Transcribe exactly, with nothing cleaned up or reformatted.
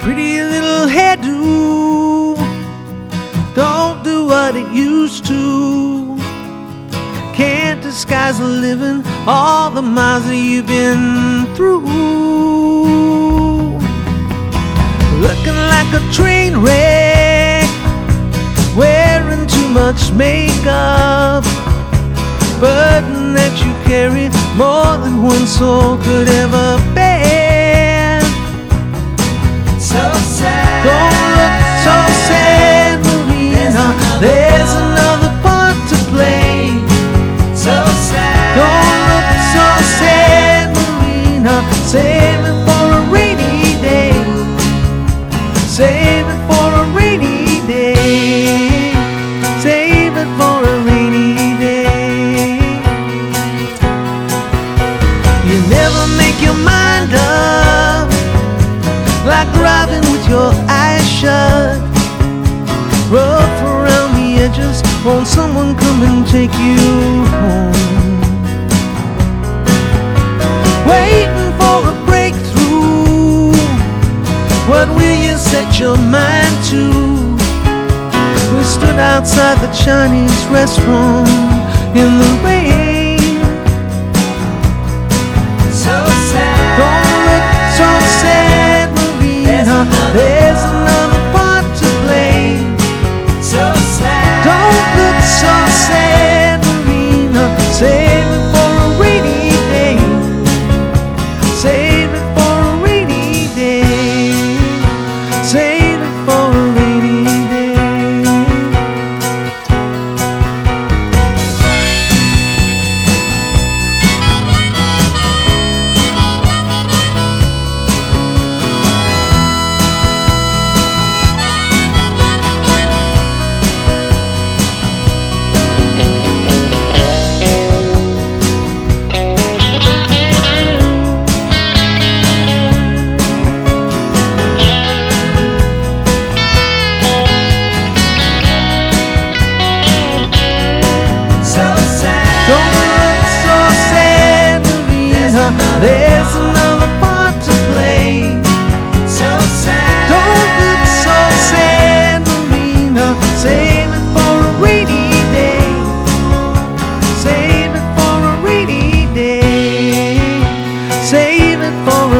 pretty little hairdo don't do what it used to. Can't disguise the living, all the miles that you've been through. Looking like a train wreck, wearing too much makeup, burden that you carry more than one soul could ever bear. So sad. Don't look so sad, Marina. There's another part to play. So sad. Don't look so sad, Marina. Save it for a rainy day. Save it for a rainy day. Save it for a rainy day. You never make your mind up, like driving with your eyes shut. Rough around the edges, won't someone come and take you home? Waiting for a breakthrough, what will you set your mind to? We stood outside the Chinese restaurant in the rain. So sad. Don't look so sad, Marina. There's another part to play. So sad. Don't look so sad, Marina. Save it for a rainy day. Save it for a rainy day. Save it for a rainy day. Don't look so sad, Marina. There's another part to play. So sad. Don't look so sad, Marina. Save it for a rainy day. Save it for a rainy day. Save it for a